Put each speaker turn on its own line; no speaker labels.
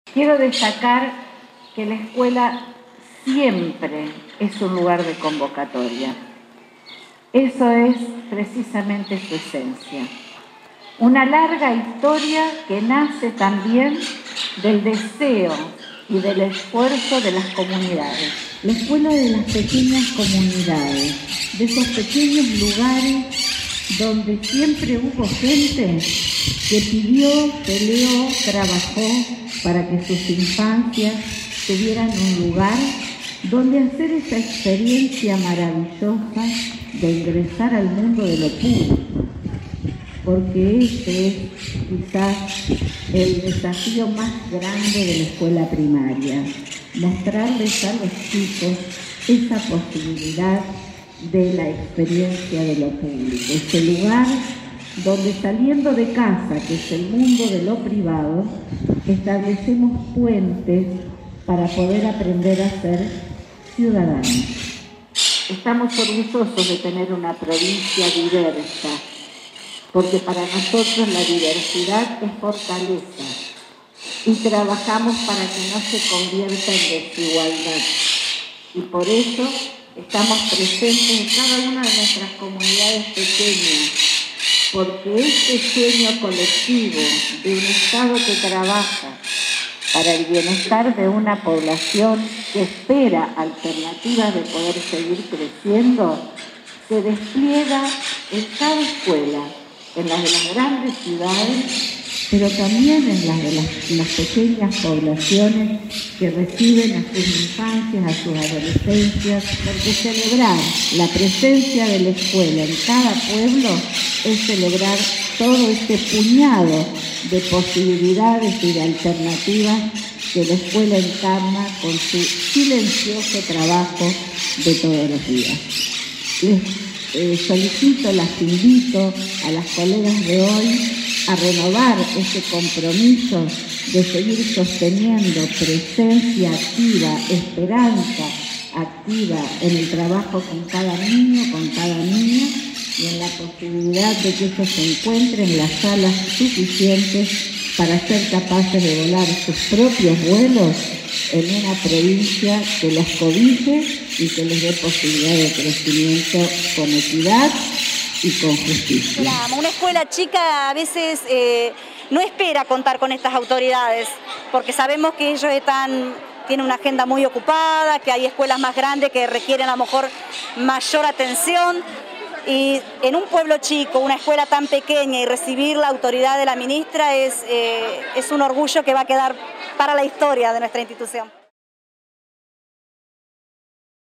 Quiero destacar que la escuela siempre es un lugar de convocatoria. Eso es precisamente su esencia. Una larga historia que nace también del deseo y del esfuerzo de las comunidades. La escuela de las pequeñas comunidades, de esos pequeños lugares donde siempre hubo gente que pidió, peleó, trabajó para que sus infancias tuvieran un lugar donde hacer esa experiencia maravillosa de ingresar al mundo de lo público, porque ese es quizás el desafío más grande de la escuela primaria, mostrarles a los chicos esa posibilidad de la experiencia de lo público, ese lugar donde saliendo de casa, que es el mundo de lo privado, establecemos puentes para poder aprender a ser ciudadanos. Estamos orgullosos de tener una provincia diversa, porque para nosotros la diversidad es fortaleza y trabajamos para que no se convierta en desigualdad. Y por eso estamos presentes en cada una de nuestras comunidades pequeñas, porque este sueño colectivo de un Estado que trabaja para el bienestar de una población que espera alternativas de poder seguir creciendo, se despliega en cada escuela, en las de las grandes ciudades, pero también en las de las pequeñas poblaciones que reciben a sus infancias, a sus adolescencias, porque celebrar la presencia de la escuela en cada pueblo es celebrar todo este puñado de posibilidades y de alternativas que la escuela encarna con su silencioso trabajo de todos los días. Solicito, las invito a las colegas de hoy a renovar ese compromiso de seguir sosteniendo presencia activa, esperanza activa en el trabajo con cada niño, con cada niña, y en la posibilidad de que ellos se encuentren las alas suficientes para ser capaces de volar sus propios vuelos en una provincia que los cobije y que les dé posibilidad de crecimiento con equidad y con justicia.
Una escuela chica a veces no espera contar con estas autoridades, porque sabemos que ellos tienen una agenda muy ocupada, que hay escuelas más grandes que requieren a lo mejor mayor atención. Y en un pueblo chico, una escuela tan pequeña, y recibir la autoridad de la ministra es un orgullo que va a quedar para la historia de nuestra institución.